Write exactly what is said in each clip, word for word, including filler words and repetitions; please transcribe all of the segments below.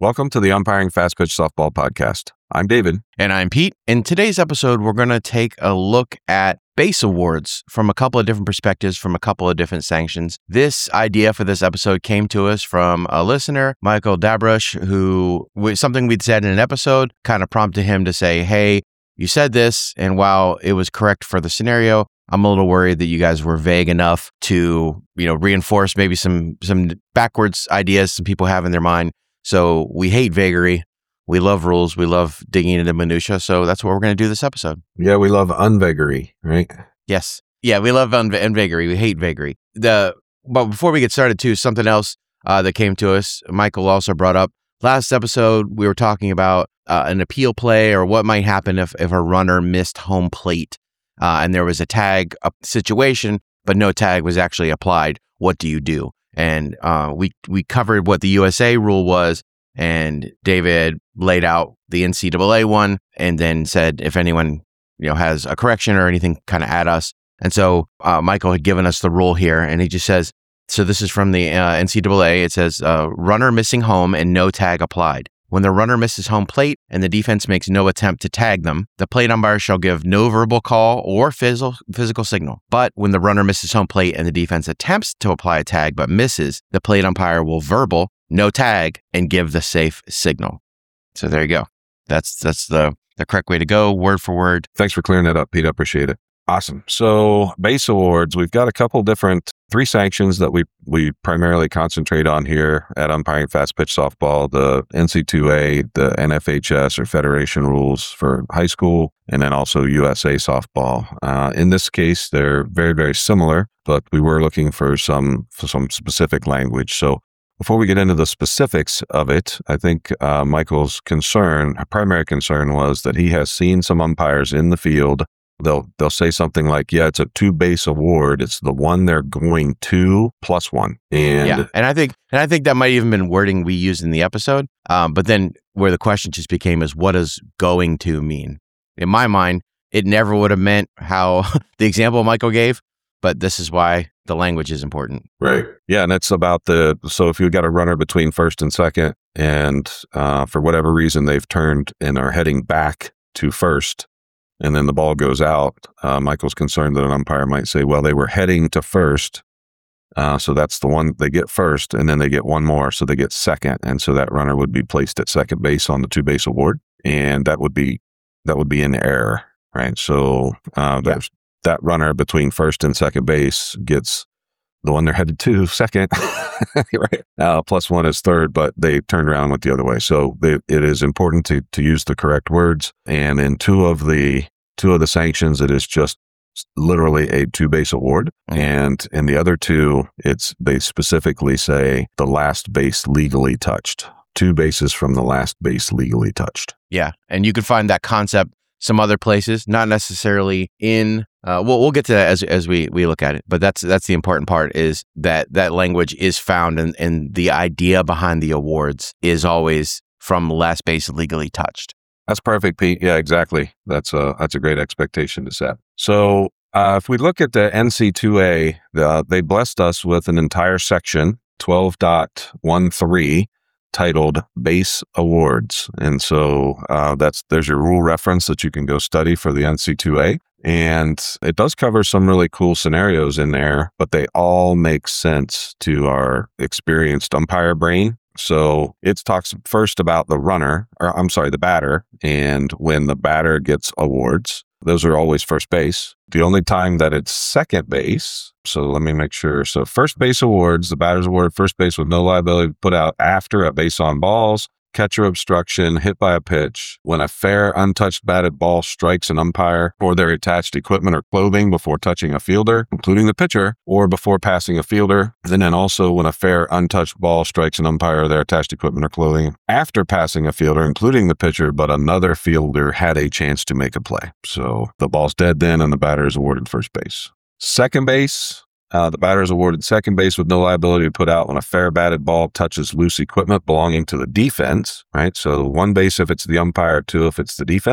Welcome to the Umpiring Fast Pitch Softball Podcast. I'm David. And I'm Pete. In today's episode, we're going to take a look at base awards from a couple of different perspectives, from a couple of different sanctions. This idea for this episode came to us from a listener, Michael Dabrush, who was something we'd said in an episode kind of prompted him to say, hey, you said this, and while it was correct for the scenario, I'm a little worried that you guys were vague enough to, you know, reinforce maybe some some backwards ideas some people have in their mind. So we hate vagary. We love rules. We love digging into minutia. So that's what we're going to do this episode. Yeah, we love unvagary, right? Yes. Yeah, we love un- unvagary. We hate vagary. The But before we get started, too, something else uh, that came to us, Michael also brought up. Last episode, we were talking about uh, an appeal play or what might happen if, if a runner missed home plate uh, and there was a tag up situation, but no tag was actually applied. What do you do? And uh, we we covered what the U S A rule was, and David laid out the N C double A one, and then said if anyone you know has a correction or anything, kind of add us. And so uh, Michael had given us the rule here, and he just says, so this is from the uh, N C double A. It says uh, runner missing home and no tag applied. When the runner misses home plate and the defense makes no attempt to tag them, the plate umpire shall give no verbal call or physical physical signal. But when the runner misses home plate and the defense attempts to apply a tag but misses, the plate umpire will verbal, no tag, and give the safe signal. So there you go. That's that's the, the correct way to go, word for word. Thanks for clearing that up, Pete. I appreciate it. Awesome. So base awards, we've got a couple different, three sanctions that we we primarily concentrate on here at Umpiring Fast Pitch Softball, the N C double A, the N F H S or Federation rules for high school, and then also U S A softball. Uh, in this case, they're very, very similar, but we were looking for some, for some specific language. So before we get into the specifics of it, I think uh, Michael's concern, primary concern was that he has seen some umpires in the field. They'll they'll say something like, yeah, it's a two base award. It's the one they're going to plus one. And yeah, and I think and I think that might even been wording we used in the episode. Um, but then where the question just became is, what does going to mean? In my mind, it never would have meant how the example Michael gave, but this is why the language is important. Right. Yeah, and it's about the, so if you've got a runner between first and second, and uh, for whatever reason they've turned and are heading back to first, and then the ball goes out, uh, Michael's concerned that an umpire might say, well, they were heading to first, uh, so that's the one they get first, and then they get one more, so they get second, and so that runner would be placed at second base on the two-base award, and that would be that would be in error, right? So uh, there's yeah. that runner between first and second base gets the one they're headed to second, right? Uh, plus one is third, but they turned around and went the other way. So they, it is important to to use the correct words. And in two of the two of the sanctions, it is just literally a two base award. Mm-hmm. And in the other two, it's they specifically say the last base legally touched. Two bases from the last base legally touched. Yeah, and you can find that concept some other places, not necessarily in. Uh, we'll we'll get to that as as we, we look at it, but that's that's the important part is that that language is found, and and the idea behind the awards is always from last base legally touched. That's perfect, Pete. Yeah, exactly. That's a that's a great expectation to set. So uh, if we look at the N C double A, the, they blessed us with an entire section, twelve point thirteen, titled Base Awards, and so uh, that's there's your rule reference that you can go study for the N C double A. And it does cover some really cool scenarios in there, but they all make sense to our experienced umpire brain. So it talks first about the runner, or I'm sorry, the batter. And when the batter gets awards, those are always first base. The only time that it's second base, so let me make sure. So first base awards, the batter's awarded first base with no liability put out after a base on balls, catcher obstruction, hit by a pitch, when a fair, untouched batted ball strikes an umpire or their attached equipment or clothing before touching a fielder, including the pitcher, or before passing a fielder. And then also when a fair, untouched ball strikes an umpire or their attached equipment or clothing after passing a fielder, including the pitcher, but another fielder had a chance to make a play. So the ball's dead then, and the batter is awarded first base. Second base, Uh, the batter is awarded second base with no liability to put out when a fair batted ball touches loose equipment belonging to the defense, right? So one base if it's the umpire, two if it's the defense.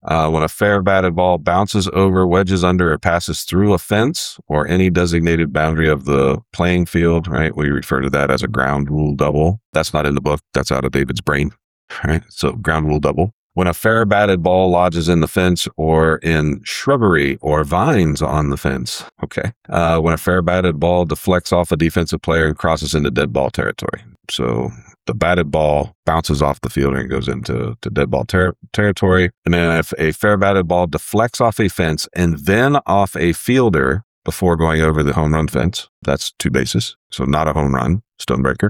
Uh, when a fair batted ball bounces over, wedges under, or passes through a fence or any designated boundary of the playing field, right? We refer to that as a ground rule double. That's not in the book. That's out of David's brain, right? So ground rule double. When a fair batted ball lodges in the fence or in shrubbery or vines on the fence. Okay. Uh, when a fair batted ball deflects off a defensive player and crosses into dead ball territory. So the batted ball bounces off the field and goes into to dead ball ter- territory. And then if a fair batted ball deflects off a fence and then off a fielder before going over the home run fence, that's two bases. So not a home run, stonebreaker,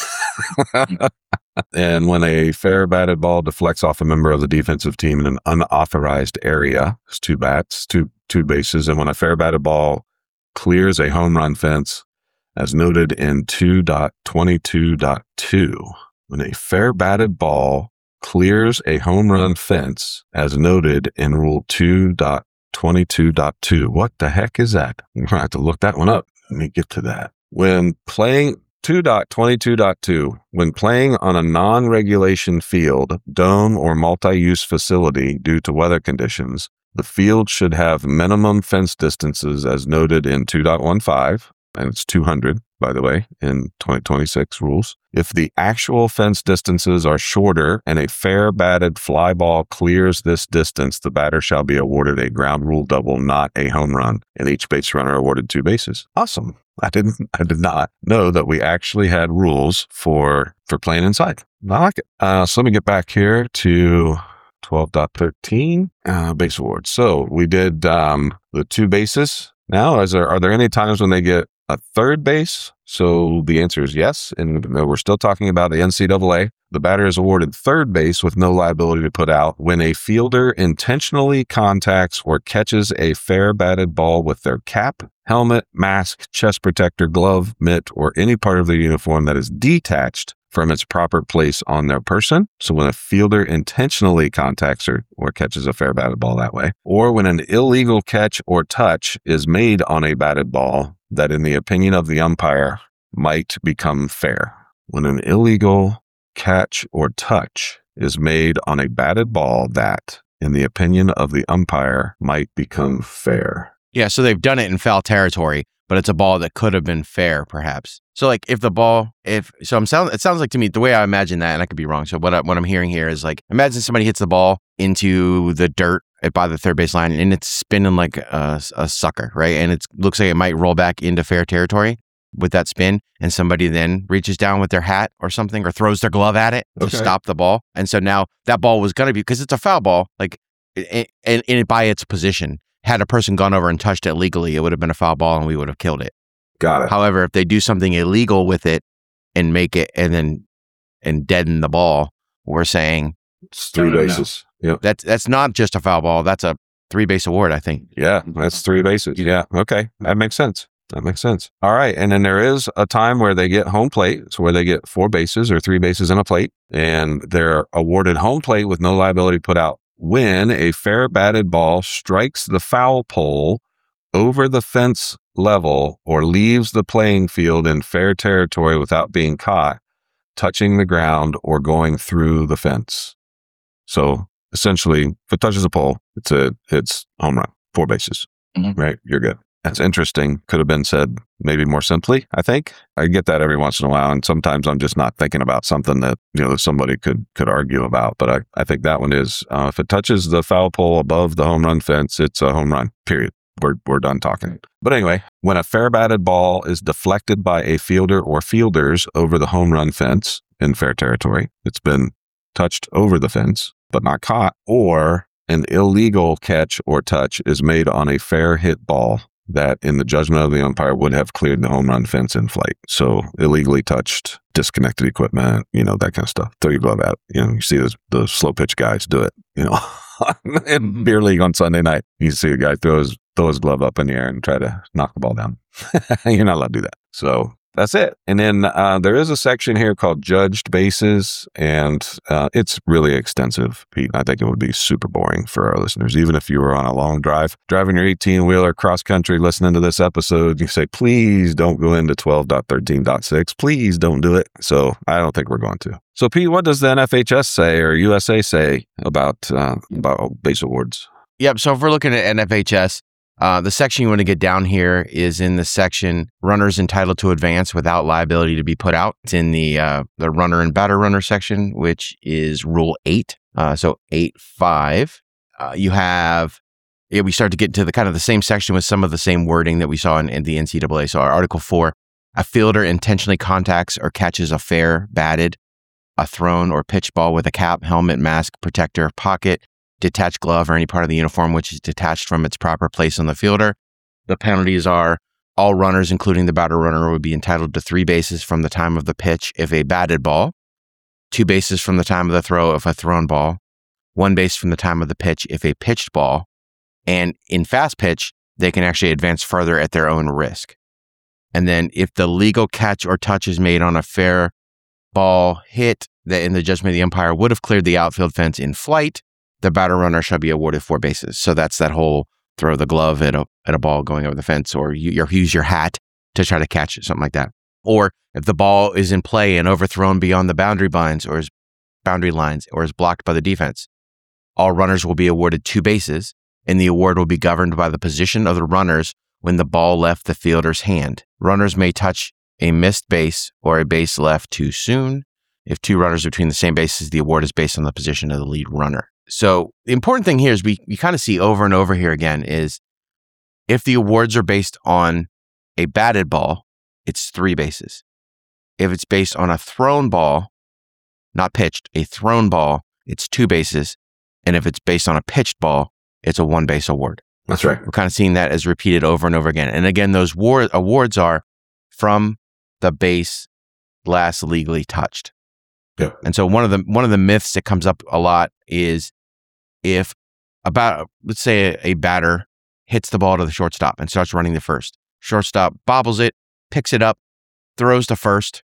right? And when a fair batted ball deflects off a member of the defensive team in an unauthorized area, it's two bats, two two bases. And when a fair batted ball clears a home run fence, as noted in two point twenty-two point two, when a fair batted ball clears a home run fence, as noted in Rule two point twenty-two point two. What the heck is that? I'm going to have to look that one up. Let me get to that. When playing two point twenty-two point two, when playing on a non-regulation field, dome, or multi-use facility due to weather conditions, the field should have minimum fence distances as noted in two point fifteen, and it's two hundred, by the way, in twenty twenty-six rules. If the actual fence distances are shorter and a fair batted fly ball clears this distance, the batter shall be awarded a ground rule double, not a home run, and each base runner awarded two bases. Awesome. I didn't, I did not know that we actually had rules for, for playing inside. I like it. Uh, so let me get back here to twelve point thirteen, uh, base awards. So we did, um, the two bases. Now, is there, are there any times when they get a third base? So the answer is yes. And we're still talking about the N C double A. The batter is awarded third base with no liability to put out when a fielder intentionally contacts or catches a fair batted ball with their cap, helmet, mask, chest protector, glove, mitt, or any part of their uniform that is detached from its proper place on their person. So when a fielder intentionally contacts or, or catches a fair batted ball that way, or when an illegal catch or touch is made on a batted ball that in the opinion of the umpire might become fair. When an illegal catch or touch is made on a batted ball that, in the opinion of the umpire, might become fair. Yeah, so they've done it in foul territory, but it's a ball that could have been fair, perhaps. So, like, if the ball, if so, I'm sound. It sounds like to me the way I imagine that, and I could be wrong. So, what I, what I'm hearing here is like, imagine somebody hits the ball into the dirt by the third base line, and it's spinning like a, a sucker, right? And it looks like it might roll back into fair territory with that spin, and somebody then reaches down with their hat or something, or throws their glove at it to Okay. stop the ball. And so now that ball was going to be, because it's a foul ball, like, and it, it, by its position, had a person gone over and touched it legally, it would have been a foul ball and we would have killed it. Got it. However, if they do something illegal with it and make it and then and deaden the ball, we're saying It's three No, no, no. bases. Yep. that's that's not just a foul ball. That's a three base award, I think. Yeah, that's three bases. Yeah. Okay. That makes sense. That makes sense. All right. And then there is a time where they get home plate. It's where they get four bases or three bases and a plate. And they're awarded home plate with no liability put out when a fair batted ball strikes the foul pole over the fence level or leaves the playing field in fair territory without being caught, touching the ground, or going through the fence. So essentially, if it touches a pole, it's a it's home run, four bases, Mhm. right? You're good. That's interesting. Could have been said maybe more simply, I think. I get that every once in a while, and sometimes I'm just not thinking about something that, you know, that somebody could could argue about. But I, I think that one is, uh, if it touches the foul pole above the home run fence, it's a home run, period. We're, we're done talking. But anyway, when a fair batted ball is deflected by a fielder or fielders over the home run fence in fair territory, it's been touched over the fence, but not caught, or an illegal catch or touch is made on a fair hit ball that in the judgment of the umpire would have cleared the home run fence in flight. So illegally touched, disconnected equipment, you know, that kind of stuff. Throw your glove out. You know, you see those, the slow pitch guys do it, you know, in beer league on Sunday night. You see a guy throw his, throw his glove up in the air and try to knock the ball down. You're not allowed to do that. So That's it. And then uh, there is a section here called judged bases, and uh, it's really extensive, Pete. I think it would be super boring for our listeners. Even if you were on a long drive, driving your eighteen-wheeler cross country, listening to this episode, you say, please don't go into twelve point thirteen point six. Please don't do it. So I don't think we're going to. So Pete, what does the N F H S say or U S A say about, uh, about base awards? Yep. So if we're looking at N F H S, Uh, the section you want to get down here is in the section runners entitled to advance without liability to be put out. It's in the uh, the runner and batter runner section, which is Rule eight. Uh, so eight five. Uh, you have, yeah, we start to get to the kind of the same section with some of the same wording that we saw in, in the N C double A. So our Article four, a fielder intentionally contacts or catches a fair, batted, a thrown or pitched ball with a cap, helmet, mask, protector, pocket, detached glove, or any part of the uniform which is detached from its proper place on the fielder. The penalties are all runners, including the batter runner, would be entitled to three bases from the time of the pitch if a batted ball, two bases from the time of the throw if a thrown ball, one base from the time of the pitch if a pitched ball, and in fast pitch, they can actually advance further at their own risk. And then if the legal catch or touch is made on a fair ball hit that in the judgment of the umpire would have cleared the outfield fence in flight, the batter runner shall be awarded four bases. So that's that whole throw the glove at a at a ball going over the fence, or you, you use your hat to try to catch it, something like that. Or if the ball is in play and overthrown beyond the boundary lines or is boundary lines or is blocked by the defense, all runners will be awarded two bases, and the award will be governed by the position of the runners when the ball left the fielder's hand. Runners may touch a missed base or a base left too soon. If two runners between the same bases, the award is based on the position of the lead runner. So the important thing here is we, we kind of see over and over here again is if the awards are based on a batted ball, it's three bases. If it's based on a thrown ball, not pitched, a thrown ball, it's two bases. And if it's based on a pitched ball, it's a one base award. That's right. We're kind of seeing that as repeated over and over again. And again, those war- awards are from the base last legally touched. Yeah. And so one of the one of the myths that comes up a lot is if about let's say a, a batter hits the ball to the shortstop and starts running the first. Shortstop bobbles it, picks it up, throws to first,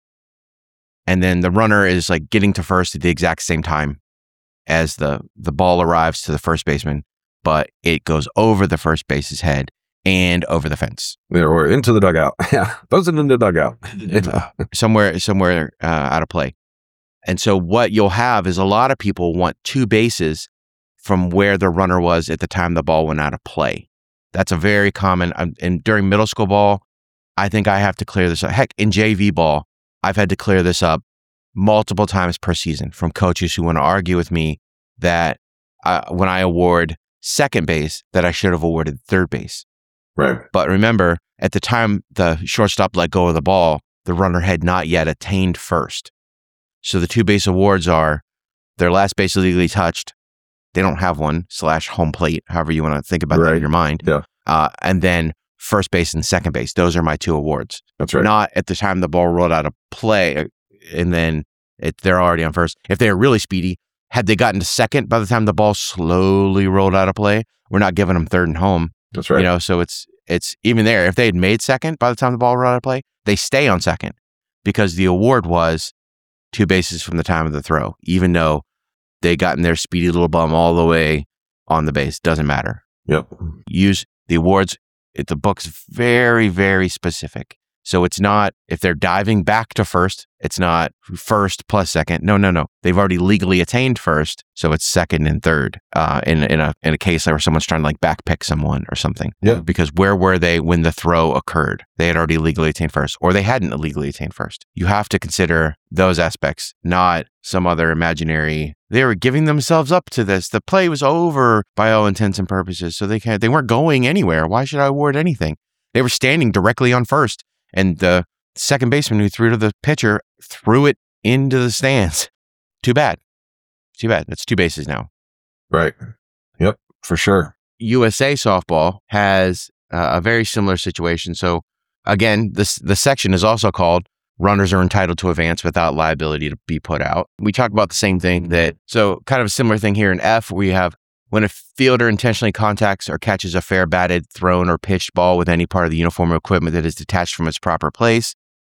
and then the runner is like getting to first at the exact same time as the the ball arrives to the first baseman, but it goes over the first base's head and over the fence. Yeah, or into the dugout. Yeah, those are in the dugout. somewhere somewhere uh, out of play. And so what you'll have is a lot of people want two bases from where the runner was at the time the ball went out of play. That's a very common, um, and during middle school ball, I think I have to clear this up. Heck, in J V ball, I've had to clear this up multiple times per season from coaches who want to argue with me that uh, when I award second base, that I should have awarded third base. Right. But remember, at the time the shortstop let go of the ball, the runner had not yet attained first. So the two base awards are their last base legally touched. They don't have one, slash home plate, however you want to think about right. that in your mind. Yeah. Uh, and then first base and second base. Those are my two awards. That's right. Not at the time the ball rolled out of play and then it, they're already on first. If they're really speedy, had they gotten to second by the time the ball slowly rolled out of play, we're not giving them third and home. That's right. You know, so it's it's even there. If they had made second by the time the ball rolled out of play, they stay on second because the award was two bases from the time of the throw, even though they gotten their speedy little bum all the way on the base. Doesn't matter. Yep. Use the awards. It, the book's very, very specific. So it's not, if they're diving back to first, it's not first plus second. No, no, no. They've already legally attained first. So it's second and third uh, in, in, a, in a case where someone's trying to like backpick someone or something. Yeah. Because where were they when the throw occurred? They had already legally attained first, or they hadn't legally attained first. You have to consider those aspects, not some other imaginary, they were giving themselves up to this. The play was over by all intents and purposes. So they can't, they weren't going anywhere. Why should I award anything? They were standing directly on first. And the second baseman who threw to the pitcher threw it into the stands. Too bad. Too bad. That's two bases now. Right. Yep, for sure. U S A softball has uh, a very similar situation. So again, this the section is also called runners are entitled to advance without liability to be put out. We talk about the same thing that, so kind of a similar thing here in F, we have when a fielder intentionally contacts or catches a fair batted, thrown, or pitched ball with any part of the uniform or equipment that is detached from its proper place,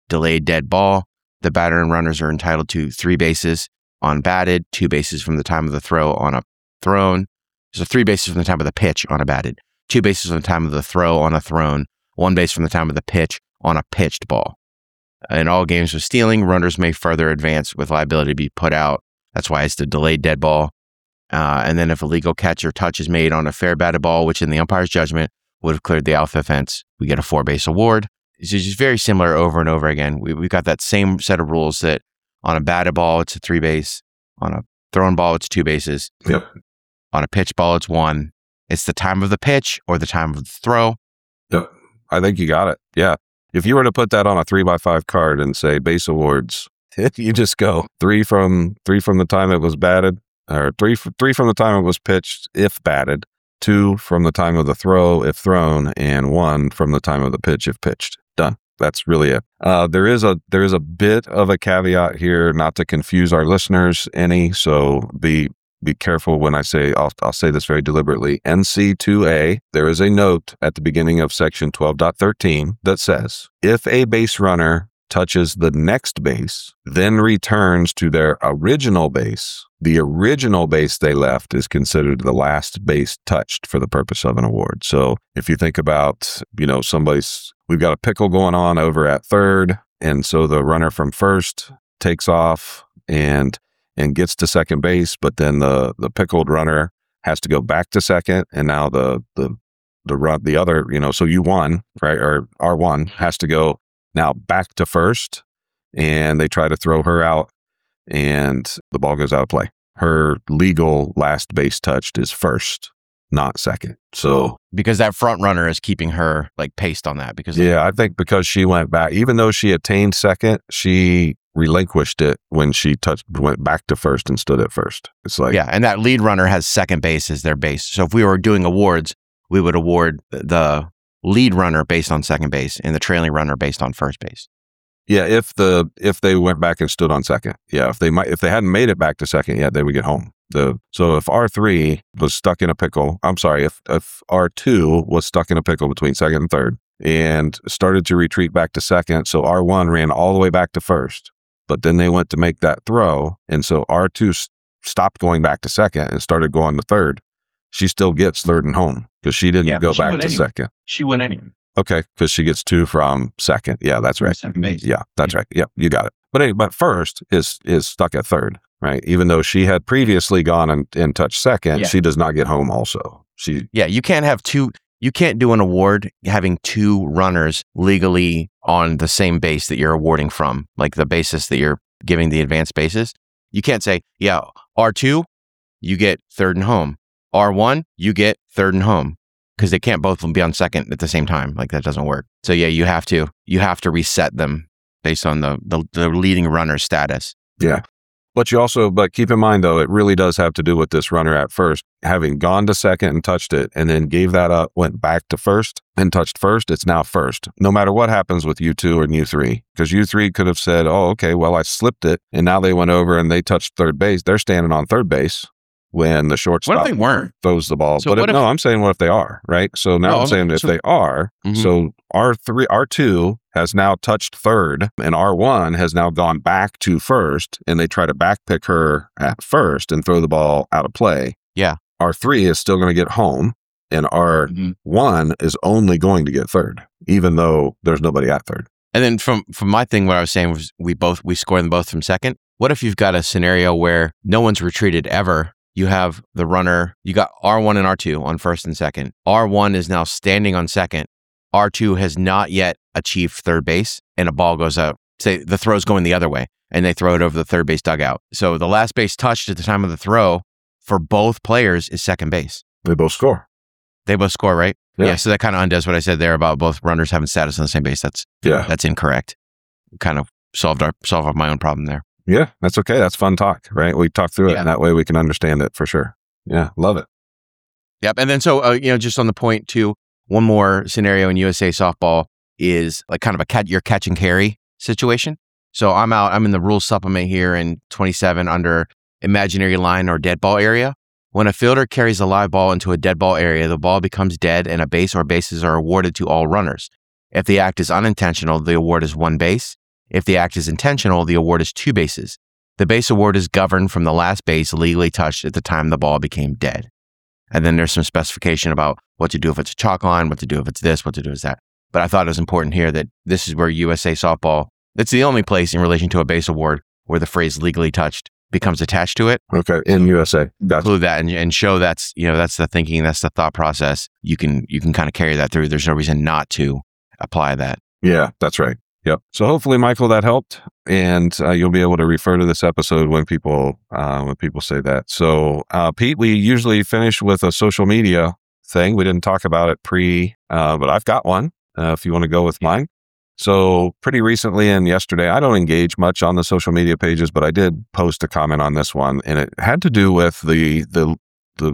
delayed dead ball. The batter and runners are entitled to three bases on batted, two bases from the time of the throw on a thrown. So three bases from the time of the pitch on a batted, two bases from the time of the throw on a thrown, one base from the time of the pitch on a pitched ball. In all games of stealing, runners may further advance with liability to be put out. That's why it's the delayed dead ball. Uh, and then if a legal catch or touch is made on a fair batted ball, which in the umpire's judgment would have cleared the outfield fence, we get a four base award. It's just very similar over and over again. We, we've got that same set of rules that on a batted ball, it's a three base. On a thrown ball, it's two bases. Yep. On a pitch ball, it's one. It's the time of the pitch or the time of the throw. Yep. I think you got it. Yeah. If you were to put that on a three by five card and say base awards, you just go three from three from the time it was batted, or three three from the time it was pitched if batted, two from the time of the throw if thrown, and one from the time of the pitch if pitched. Done. That's really it. Uh, there is a there is a bit of a caveat here, not to confuse our listeners any. So be be careful when I say, I'll, I'll say this very deliberately. N C two A, there is a note at the beginning of section twelve point thirteen that says, if a base runner touches the next base, then returns to their original base, the original base they left is considered the last base touched for the purpose of an award. So if you think about, you know, somebody's, we've got a pickle going on over at third, and so the runner from first takes off and and gets to second base, but then the the pickled runner has to go back to second, and now the the the run the other, you know, so U one, right, or R one has to go now back to first, and they try to throw her out, and the ball goes out of play. Her legal last base touched is first, not second. So because that front runner is keeping her like paced on that. Because yeah, I think because she went back, even though she attained second, she relinquished it when she touched, went back to first and stood at first. It's like, yeah, and that lead runner has second base as their base. So if we were doing awards, we would award the lead runner based on second base and the trailing runner based on first base. Yeah, if the if they went back and stood on second, yeah, if they might if they hadn't made it back to second, yeah, they would get home. The so if R three was stuck in a pickle, I'm sorry, if if R two was stuck in a pickle between second and third and started to retreat back to second, so R one ran all the way back to first, but then they went to make that throw, and so R two s- stopped going back to second and started going to third. She still gets third and home because she didn't Yeah, go she back went to anyway. second. She went anyway. Okay, because she gets two from second. Yeah, that's right. Second base. Yeah, that's right. Yeah, you got it. But anyway, but first is is stuck at third, right? Even though she had previously gone and, and touched second, Yeah. she does not get home also. She Yeah, you can't have two, you can't do an award having two runners legally on the same base that you're awarding from, like the basis that you're giving the advanced bases. You can't say, yeah, R two, you get third and home. R one, you get third and home. Because they can't both be on second at the same time. Like that doesn't work. So yeah, you have to you have to reset them based on the the, the leading runner status. Yeah. But you also, but keep in mind though, it really does have to do with this runner at first, having gone to second and touched it and then gave that up, went back to first and touched first. It's now first, no matter what happens with U two and U three, because U three could have said, oh, okay, well, I slipped it. And now they went over and they touched third base. They're standing on third base when the shortstop What if they weren't? throws the ball. So but if, what if- no, I'm saying what if they are, right? So now No, I'm saying if so- they are, Mhm. so R three, R two has now touched third and R one has now gone back to first, and they try to backpick her at first and throw the ball out of play. Yeah. R three is still going to get home, and R one is only going to get third, even though there's nobody at third. And then from from my thing, what I was saying was we both we score them both from second. What if you've got a scenario where no one's retreated ever? You have the runner, you got R one and R two on first and second. R one is now standing on second. R two has not yet achieved third base, and a ball goes out. Say the throw's going the other way, and they throw it over the third base dugout. So the last base touched at the time of the throw for both players is second base. They both score. They both score, right? Yeah. Yeah. So that kind of undoes what I said there about both runners having status on the same base. That's Yeah. that's incorrect. Kind of solved our solved my own problem there. Yeah, that's okay. That's fun talk, right? We talk through it, Yeah. and that way we can understand it for sure. Yeah, love it. Yep. And then so uh, you know, just on the point too, one more scenario in U S A softball is like kind of a cat your catch and carry situation. So I'm out. I'm in the rules supplement here in twenty-seven under imaginary line or dead ball area. When a fielder carries a live ball into a dead ball area, the ball becomes dead, and a base or bases are awarded to all runners. If the act is unintentional, the award is one base. If the act is intentional, the award is two bases. The base award is governed from the last base legally touched at the time the ball became dead. And then there's some specification about what to do if it's a chalk line, what to do if it's this, what to do if it's that. But I thought it was important here that this is where U S A Softball, it's the only place in relation to a base award where the phrase legally touched becomes attached to it. Okay, in U S A. Gotcha. Include that and, and show that's, you know, that's the thinking, that's the thought process. You can you can kind of carry that through. There's no reason not to apply that. Yeah, that's right. Yep. So hopefully, Michael, that helped, and uh, you'll be able to refer to this episode when people uh, when people say that. So, uh, Pete, we usually finish with a social media thing. We didn't talk about it pre, uh, but I've got one. Uh, if you want to go with mine. So, pretty recently and yesterday, I don't engage much on the social media pages, but I did post a comment on this one, and it had to do with the the the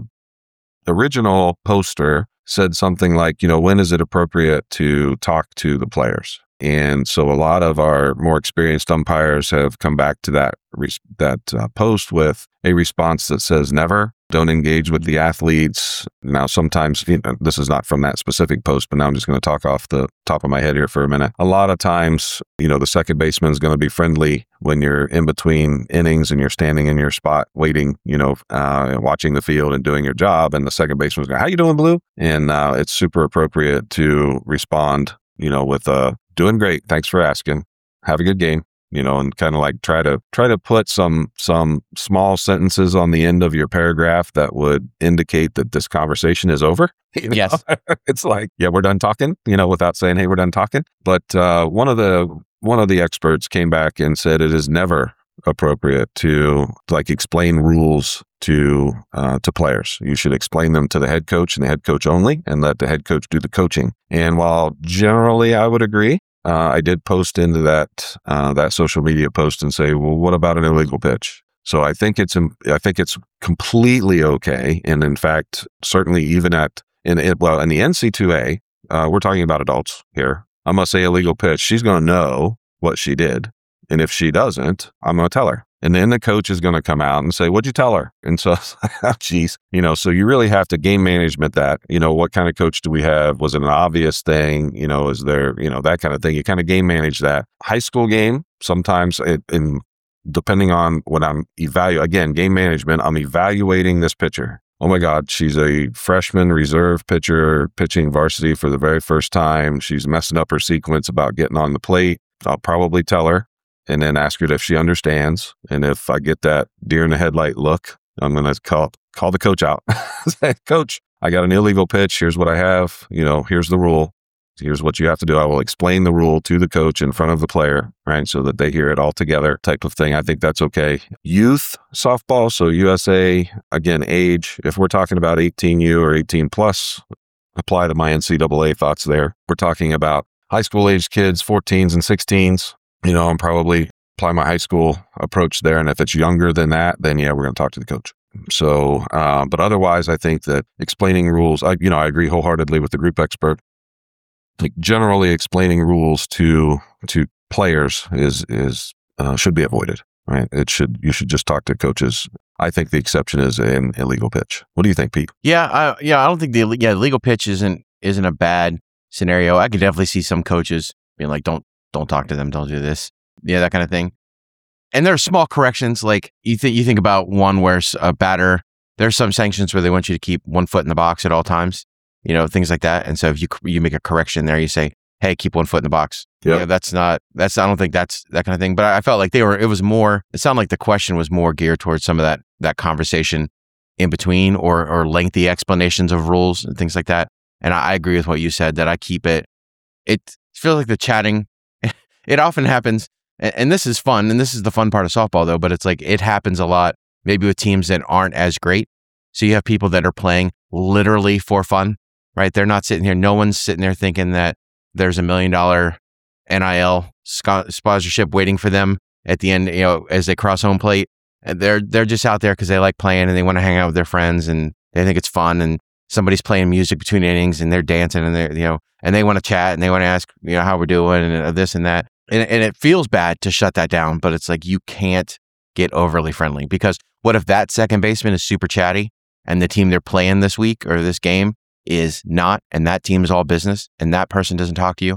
original poster said something like, you know, when is it appropriate to talk to the players? And so a lot of our more experienced umpires have come back to that res- that uh, post with a response that says never. Don't engage with the athletes. Now, sometimes, you know, this is not from that specific post, but now I'm just going to talk off the top of my head here for a minute. A lot of times, you know, the second baseman is going to be friendly when you're in between innings and you're standing in your spot waiting, you know, uh, watching the field and doing your job. And the second baseman's going, how you doing, Blue? And uh, it's super appropriate to respond, you know, with a, doing great. Thanks for asking. Have a good game. You know, and kind of like try to try to put some some small sentences on the end of your paragraph that would indicate that this conversation is over. You know? Yes. It's like, yeah, we're done talking, you know, without saying, hey, we're done talking. But uh, one of the one of the experts came back and said it is never appropriate to like explain rules to uh, to players. You should explain them to the head coach and the head coach only, and let the head coach do the coaching. And while generally I would agree, Uh, I did post into that uh, that social media post and say, well, what about an illegal pitch? So I think it's I think it's completely okay, and in fact, certainly even at in it well in the N C two A, uh, we're talking about adults here. I'm gonna say illegal pitch. She's gonna know what she did, and if she doesn't, I'm gonna tell her. And then the coach is going to come out and say, what'd you tell her? And so, geez, you know, so you really have to game management that, you know, what kind of coach do we have? Was it an obvious thing? You know, is there, you know, that kind of thing. You kind of game manage that. High school game, sometimes it, in, depending on what I'm evaluating, again, game management, I'm evaluating this pitcher. Oh my God, she's a freshman reserve pitcher pitching varsity for the very first time. She's messing up her sequence about getting on the plate. I'll probably tell her. And then ask her if she understands. And if I get that deer in the headlight look, I'm going to call call the coach out. Say, Coach, I got an illegal pitch. Here's what I have. You know, here's the rule. Here's what you have to do. I will explain the rule to the coach in front of the player, right? So that they hear it all together type of thing. I think that's okay. Youth softball. So U S A, again, age. If we're talking about eighteen U or eighteen plus, apply to my N C double A thoughts there. We're talking about high school age kids, fourteens and sixteens. You know, I'm probably apply my high school approach there. And if it's younger than that, then yeah, we're going to talk to the coach. So, uh, but otherwise, I think that explaining rules, I, you know, I agree wholeheartedly with the group expert. Like generally explaining rules to, to players is, is, uh, should be avoided, right? It should, you should just talk to coaches. I think the exception is an illegal pitch. What do you think, Pete? Yeah. I, yeah. I don't think the, yeah, legal pitch isn't, isn't a bad scenario. I could definitely see some coaches being like, don't, Don't talk to them. Don't do this. Yeah, that kind of thing. And there are small corrections. Like you think you think about one where a batter, there's some sanctions where they want you to keep one foot in the box at all times. You know, things like that. And so if you you make a correction there, you say, "Hey, keep one foot in the box." Yeah, you know, that's not. That's I don't think that's that kind of thing. But I, I felt like they were. It was more. It sounded like the question was more geared towards some of that that conversation in between, or or lengthy explanations of rules and things like that. And I, I agree with what you said that I keep it. It feels like the chatting. It often happens, and this is fun, and this is the fun part of softball, though, but it's like it happens a lot, maybe with teams that aren't as great. So you have people that are playing literally for fun, right? They're not sitting here. No one's sitting there thinking that there's a million dollar N I L sponsorship waiting for them at the end, you know, as they cross home plate. And they're they're just out there because they like playing and they want to hang out with their friends and they think it's fun. And somebody's playing music between innings and they're dancing and they're, you know, and they want to chat and they want to ask, you know, how we're doing and this and that. And, and it feels bad to shut that down, but it's like you can't get overly friendly because what if that second baseman is super chatty and the team they're playing this week or this game is not, and that team is all business and that person doesn't talk to you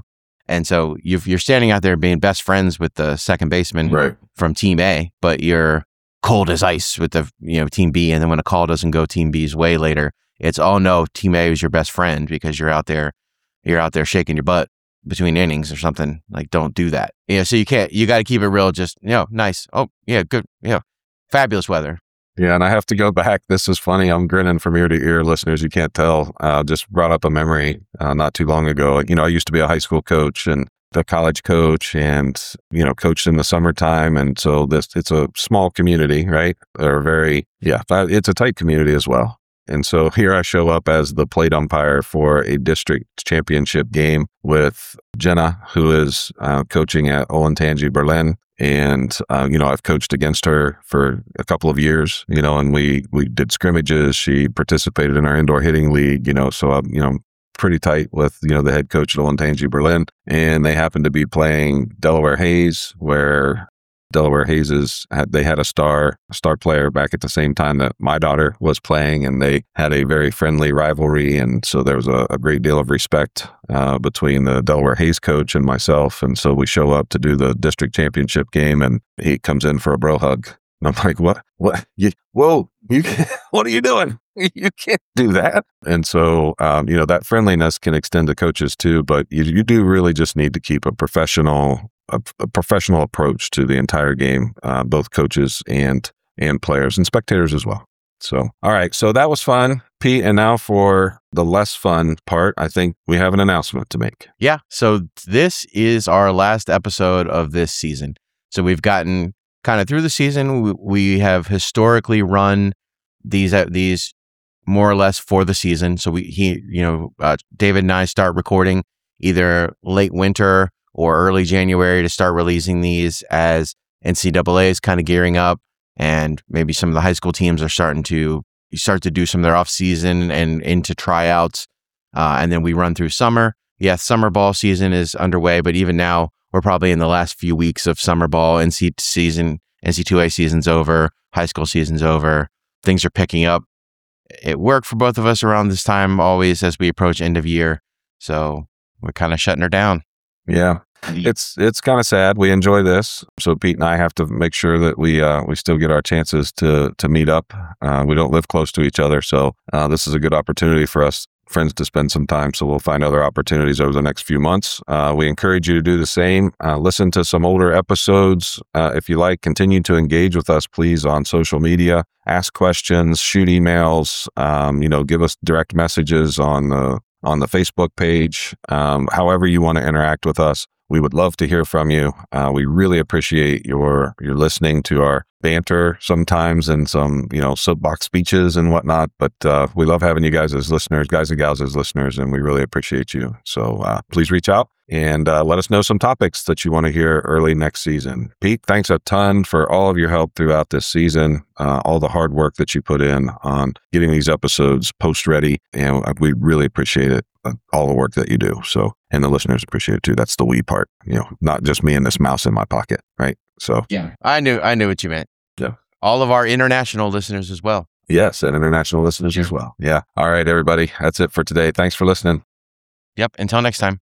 And so you've, you're standing out there being best friends with the second baseman Right. from Team A, but you're cold as ice with the, you know, Team B. And then when a call doesn't go Team B's way later, it's, oh no, Team A is your best friend because you're out there, you're out there shaking your butt between innings or something. Like, don't do that. Yeah. You know, so you can't, you got to keep it real. Just, you know, nice. Oh yeah. Good. Yeah. Fabulous weather. Yeah, and I have to go back. This is funny. I'm grinning from ear to ear, listeners. You can't tell. Uh, just brought up a memory uh, not too long ago. You know, I used to be a high school coach and the college coach, and you know, coached in the summertime. And so this, it's a small community, right? They're very, yeah, it's a tight community as well. And so here I show up as the plate umpire for a district championship game with Jenna, who is uh, coaching at Olentangy Berlin. And, uh, you know, I've coached against her for a couple of years, you know, and we, we did scrimmages. She participated in our indoor hitting league, you know, so I'm, you know, pretty tight with, you know, the head coach at Olentangy Berlin. And they happened to be playing Delaware Hayes, where Delaware Hayes is, had, they had a star, a star player back at the same time that my daughter was playing, and they had a very friendly rivalry. And so there was a, a great deal of respect uh, between the Delaware Hayes coach and myself. And so we show up to do the district championship game, and he comes in for a bro hug. And I'm like, what, what, you, whoa, you, what are you doing? You can't do that. And so, um, you know, that friendliness can extend to coaches too, but you, you do really just need to keep a professional A, a professional approach to the entire game, uh, both coaches and and players and spectators as well. So, all right. So that was fun, Pete. And now for the less fun part, I think we have an announcement to make. Yeah. So this is our last episode of this season. So we've gotten kind of through the season. We, we have historically run these uh, these more or less for the season. So we he you know uh, David and I start recording either late winter or early January to start releasing these as N C double A is kind of gearing up, and maybe some of the high school teams are starting to start to do some of their off season and into tryouts. Uh, and then we run through summer. Yeah, summer ball season is underway, but even now we're probably in the last few weeks of summer ball. N C season, N C two A season's over, high school season's over. Things are picking up. It worked for both of us around this time always as we approach end of year. So we're kind of shutting her down. Yeah, it's it's kind of sad. We enjoy this, so Pete and I have to make sure that we uh, we still get our chances to to meet up. Uh, we don't live close to each other, so uh, this is a good opportunity for us friends to spend some time. So we'll find other opportunities over the next few months. Uh, we encourage you to do the same. Uh, listen to some older episodes uh, if you like. Continue to engage with us, please, on social media. Ask questions, shoot emails. Um, you know, give us direct messages on the on the Facebook page, um, however you want to interact with us. We would love to hear from you. Uh, we really appreciate your your listening to our banter sometimes and some, you know, soapbox speeches and whatnot. But uh, we love having you guys as listeners, guys and gals as listeners, and we really appreciate you. So uh, please reach out and uh, let us know some topics that you want to hear early next season. Pete, thanks a ton for all of your help throughout this season, uh, all the hard work that you put in on getting these episodes post ready, and we really appreciate it. Uh, all the work that you do. So, and the listeners appreciate it too. That's the we part, you know, not just me and this mouse in my pocket, right? So, yeah, I knew, I knew what you meant. Yeah. All of our international listeners as well. Yes. And international listeners Sure. as well. Yeah. All right, everybody. That's it for today. Thanks for listening. Yep. Until next time.